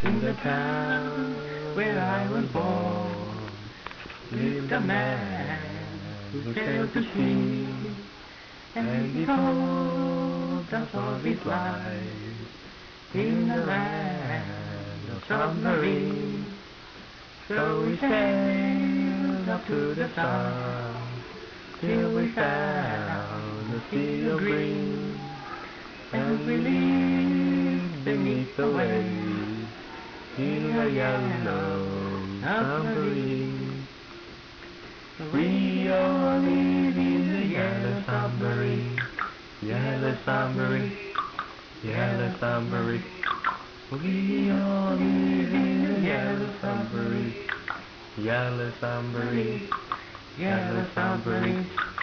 In the town where I was born lived a man who sailed to sea, and he told us of his life in the land of submarines. So we sailed up to the sun till we found the sea of green, and we lived beneath the waves in a yellow submarine. We all live in the yellow submarine, yellow submarine, yellow submarine. We all live in the yellow submarine, yellow submarine, yellow submarine.